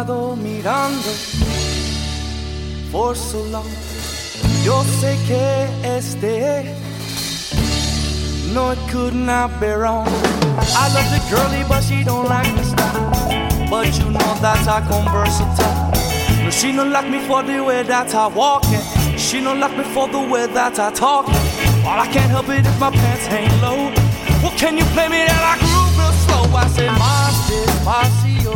estado mirando for so long. Yo sé que no, it could not be wrong. I love the girlie, but she don't like the style. But you know that I come versatile. No, she don't like me for the way that I walking. She don't like me for the way that I talking. Well, I can't help it if my pants hang low. Well, can you play me that I groove real slow? I say, más despacio.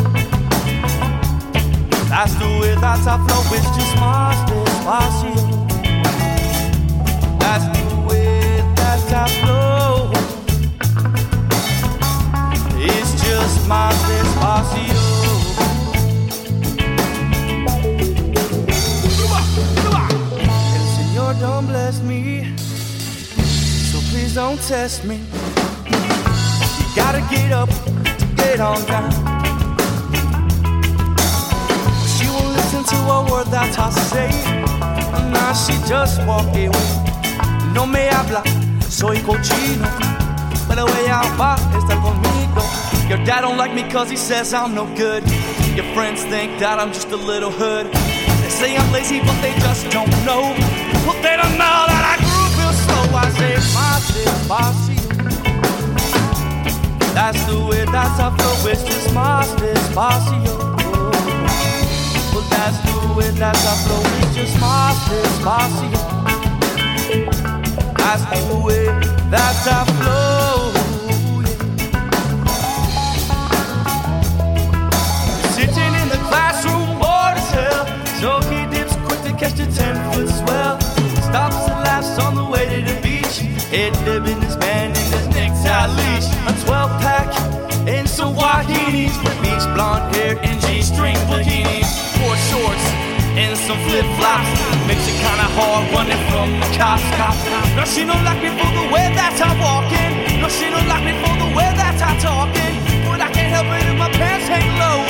That's the way that I flow. It's just más despacio. That's the way that I flow. It's just más despacio. El Señor don't bless me, so please don't test me. You gotta get up to get on down. She won't listen to a word that I say, and now she just walk away. No me habla, soy cochino, pero ella va a estar conmigo. Your dad don't like me cause he says I'm no good. Your friends think that I'm just a little hood. They say I'm lazy but they just don't know. Well, they don't know that I grew real slow. I say más despacio. That's the way that I flow. It's just más despacio. Well, that's the way that I flow. It's just más despacio. That's the way that I flow. Sitting in the classroom, bored as hell. So he dips quick to catch the 10-foot swell. Stops and laughs on the way to the beach. Head dipping his band in his necktie leash. A 12-pack and some wahinis. Bleach blonde hair and G-string bikinis. Four shorts and some flip-flops. Makes it kinda hard running from the cops. No, she don't like me for the way that I'm walking. No, she don't like me for the way that I'm talking. But I can't help it if my pants hang low.